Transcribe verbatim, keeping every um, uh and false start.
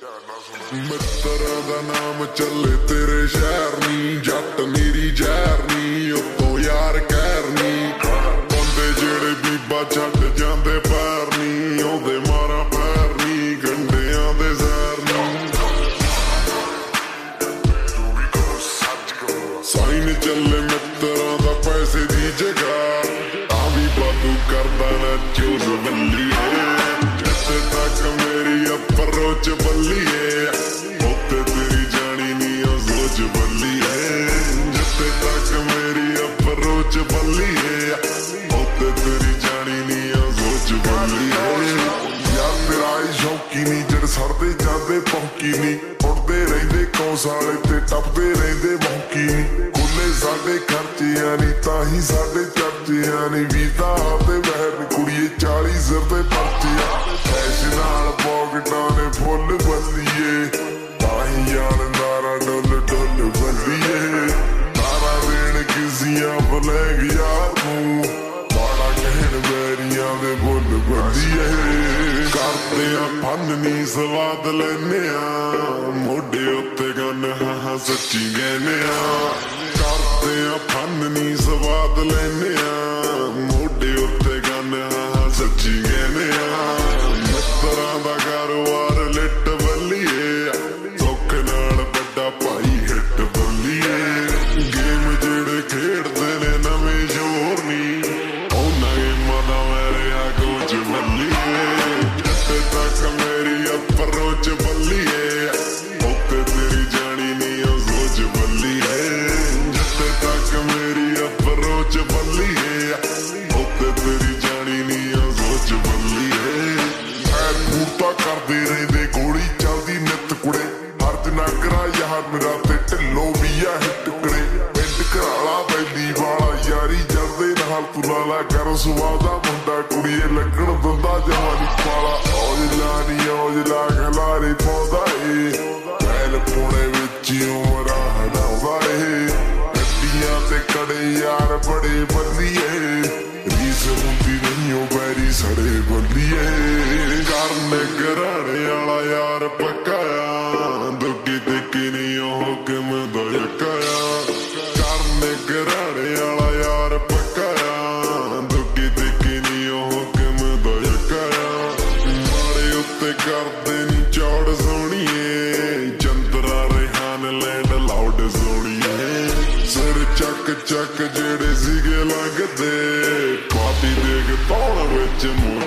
ਮਿੱਤਰਾਂ ਦਾ ਨਾਮ ਚੱਲੇ ਤੇਰੇ ਸ਼ਹਿਰ ਨੀ, ਜੱਟ ਮੇਰੀ ਜ਼ਹਿਰ ਨੀ, ਉੱਤੋਂ ਯਾਰ ਕਹਿਰ ਨੀ। ਬੰਦੇ ਜਿਹੜੇ ਬੀਬਾ ਛੱਡ ਜਾਂਦੇ ਪੈਰ ਨੀ, ਉਹਦੇ ਮਾਰਾ ਪੈਰ ਨੀ, ਗੰਡਿਆਂ ਦੇ ਜ਼ਹਿਰ ਨੀ। ਸਾਈਨ ਚੱਲੇ ਮਿੱਤਰਾਂ ਦਾ ਪੈਸੇ ਦੀ ਜਗ੍ਹਾ, ਤਾਂ ਵੀ ਬਾਦੂ ਕਰਦਾ ਨਾ ਚੂਸ ਬੱਲੀਏ। ਜਿੱਥੇ ਤੱਕ ਮੇਰੀ ਅਪਰੋਚ ਬੱਲੀਏ, ਉੱਥੇ ਤੇਰੀ ਜਾਣੀ ਨੀ ਉਹ ਸੋਚ ਬੱਲੀਏ। ਜਿੱਥੇ ਤੱਕ ਮੇਰੀ ਅਪਰੋਚ ਬੱਲੀਏ, ਉੱਥੇ ਤੇਰੀ ਜਾਣੀ ਨੀ ਉਹ ਸੋਚ ਬੱਲੀਏ। ਯਾਰ ਤੇਰਾ ਹੀ ਸ਼ੌਕੀ ਨੀ, ਜਿਹੜੇ ਸੜਦੇ ਜਾਂਦੇ ਭੌਂਕੀ ਨੀ, ਉੱਡਦੇ ਰਹਿੰਦੇ ਕੌਂਸਾਲੇ ਤੇ ਟੱਪਦੇ ਰਹਿੰਦੇ ਭੌਂਕੀ ਨੀ। ਖੁੱਲੇ ਸਾਡੇ ਖਰਚਿਆਂ ਨੀ, ਤਾਂ ਹੀ ਸਾਡੇ ਚਰਚਿਆਂ ਨੀ। ਵੀਜ਼ਾ ਤੇ ਬਹਿਰ ਕੁੜੀਏ ਚਾਲੀ ਸਿਰ ਤੇ ਪਰਚਿਆ, ਕੈਸ਼ ਨਾਲ ਪੌਕਟਾਂ ਨੇ ਫੁੱਲ ਬੱਲੀਏ। ਤਾਂ ਹੀ ਯਾਰ ਨਾਰਾ ਡੁੱਲ ਡੁੱਲ ਬੱਲੀਏ। ਨਾਰਾ ਦੇਣ ਕਿਸੀਆਂ ਬਲੈਗ ਯਾਰ ਨੂੰ, ਮਾੜਾ ਕਹਿਣ ਵੈਰੀਆਂ ਦੇ ਬੁੱਲ ਬੱਲੀਏ। ਕਰਦੇ ਆ ਫਨ ਨੀ ਸਵਾਦ ਲੈਨੇ ਆ, ਮੋਢੇ ਉੱਤੇ ਗੰਨ ਹਾਂ ਹਾਂ ਸੱਚੀ ਕਹਿੰਨੇ ਆ। ਕਰਦੇ ਆ ਫਨ ਨੀ ਸਵਾਦ ਲੈਨੇ ਆ, ਮੋਢੇ ਉੱਤੇ ਗੰਨ ਹਾਂ ਹਾਂ ਸੱਚੀ ਕਹਿੰਨੇ ਆ। ਮਿੱਤਰਾਂ ਦਾ ਕਾਰੋਬਾਰ ਲਿਟ ਬੱਲੀਏ, ਸੁੱਖ ਨਾਲ ਵੱਡਾ ਭਾਈ ਹਿੱਟ ਬੱਲੀਏ। ਗੇਮ ਜਿਹੜੇ ਖੇਡਦੇ ਨੇ ਨਵੇਂ ਜ਼ੋਰ ਨੀ, ਉਹਨਾਂ ਗੇਮਾਂ ਦਾ ਮੈਂ ਰਿਹਾ ਕੋਚ ਬੱਲੀਏ। ਜਿੱਥੇ ਤੱਕ ਮੇਰੀ ਅਪਰੋਚ ਬੱਲੀਏ, ਉੱਥੇ ਤੇਰੀ ਜਾਣੀ ਨੀ ਉਹ ਸੋਚ ਬੱਲੀਏ। ਜਿੱਥੇ ਤੱਕ ਮੇਰੀ ਅਪਰੋਚ ਬੱਲੀਏ, ਉੱਥੇ ਤੇਰੀ ਜਾਣੀ ਨੀ ਉਹ ਸੋਚ ਬੱਲੀਏ। ਐਰ ਪੂਰਤਾ ਕਰਦੇ ਰਹਿੰਦੇ, ਗੋਲੀ ਚੱਲਦੀ ਨਿੱਤ ਕੁੜੇ। ਹਰਜ ਨਾ ਕਰਾ ਯਾਰ ਮੇਰਾ ਤੇ ਢਿੱਲੋਂ ਵੀ ਆ ਹਿੱਟ ਕੁੜੇ। ਪਿੰਡ ਘਰਾਲਾ ਬੈਲੀ ਵਾਲਾ ਯਾਰੀ ਜਰਦੇ ਨਾਲ ਤੂੰ ਲਾਲਾ ਕਰ ਸਵਾਦਾ ਮੁੰਡਾ ਕੁੜੀਏ, ਲੱਗਣ ਦਿੰਦਾ ਜਵਾਨੀ ਪਾਲਾ। ਔਜਲਾ ਨੀ ਔਜਲਾ ਖਲਾਰੇ ਪਾਉਂਦਾ ਏ, ਪਹਿਲ ਪੁਣੇ ਵਿੱਚ ਉਮਰਾਂ ਹਟਾਉਂਦਾ ਏ। ਗੱਡੀਆਂ ਤੇ ਕੜੇ ਯਾਰ ਬੜੇ ਬੱਲੀਏ, ਰੀਸ ਹੁੰਦੀ ਨਹੀਂ ਉਹ ਬੈਰੀ ਸੜੇ ਬੱਲੀਏ। ਕਰਨ ਘਰਾਣੇ ਵਾਲਾ ਯਾਰ ਪੱਕਾ ਆ, ਦੁੱਗੀ ਦੇਖੀ ਨੀ ਉਹ ਕਿਵੇਂ ਦਾ ਯੱਕਾ ਆ। ਕਰਨ ਘਰਾਣੇ ਵਾਲਾ ਯਾਰ ਪੱਕਾ ਆ, ਦੁੱਗੀ ਦੇਖੀ ਨੀ ਉਹ ਕਿਵੇਂ ਦਾ ਯੱਕਾ ਆ। ਮਾੜੇ ਉੱਤੇ ਕਰਦੇ ਨੀ ਚੌੜ ਸੋਹਣੀਏ, ਚੰਦਰਾ ਰਿਹਾਨ ਲੈਂਡ ਲਾਉਡ ਸੋਹਣੀਏ। ਸਿਰ ਚੱਕ ਚੱਕ ਜਿਹੜੇ ਸੀਗੇ ਲੰਘਦੇ, ਪਾਤੀ ਦੇਖ ਤੌਣ ਵਿੱਚ ਮੂੰਹ